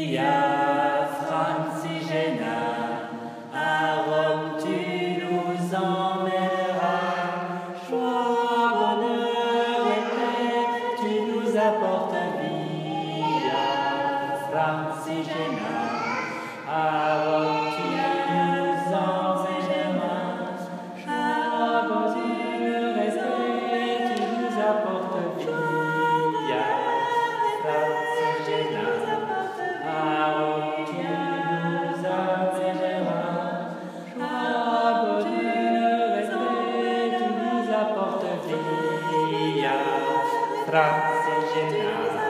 via Francigena. À Rome tu nous emmèneras, joie, bonheur et paix, tu nous apportes via Francigena. À Rome tu nous emmèneras, joie, bonheur et paix, tu nous apportes via Francigena. À Rome tu nous emmèneras, joie, bonheur et paix, tu nous apportes via Francigena.